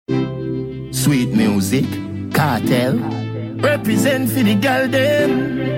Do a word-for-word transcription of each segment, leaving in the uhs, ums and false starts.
Sweet music, cartel. Represent for the girl them.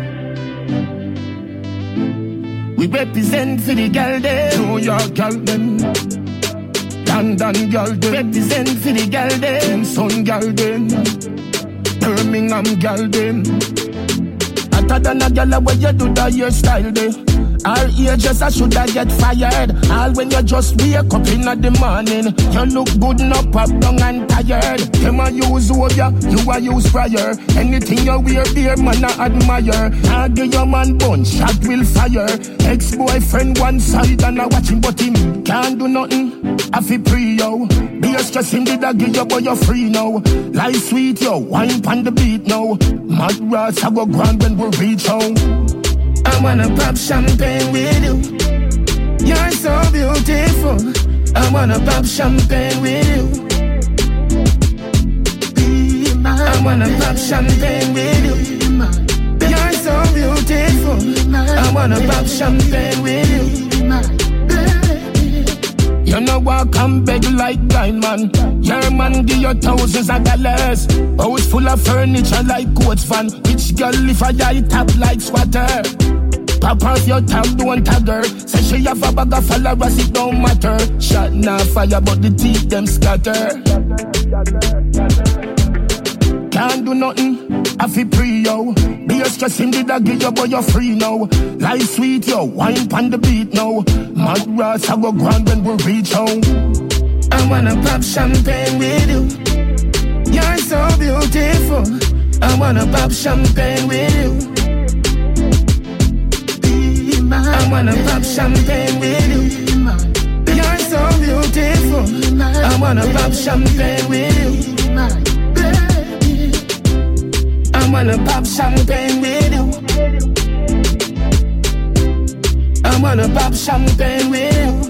We represent for the girl them. New York girl them. London girl them. Represent for the girl them. Sun girl them. Birmingham girl them. Hotter than a girl where you do the hairstyle day. All ages I shoulda get fired. All when you just wake up in the morning. You look good, no pop down and tired. Them a use over, you a use prior. Anything you wear there, man I admire. I give your man bun, shot will fire. Ex-boyfriend one side and I watch him, but him can't do nothing. I feel pre yo. Be a stressing did I give you, but you're free now. Life sweet yo, wine pan the beat now. Mad rats I go grand when we reach home. I wanna pop champagne with you. You're so beautiful. I wanna pop champagne with you. Be my I wanna baby. Pop champagne with you. You're so beautiful. I wanna pop champagne with you. You know walk and beg like blind man. Your man give you thousands of dollars. House full of furniture like coach fan. Rich girl if I die top like squatter. Pop off your tag, don't tag her. Say she have a bag of followers, it don't matter. Shot now fire but the teeth them scatter. Can't do nothing, I feel pre yo. Be a stressing did I give you but you're free now. Life sweet yo, wine pan the beat now. Mad rats I go grand when we reach home. I wanna pop champagne with you. You're so beautiful. I wanna pop champagne with you. Be my I wanna baby. Pop champagne with you. You're so beautiful. I wanna pop champagne with you. I wanna pop champagne with you. I wanna pop champagne with you.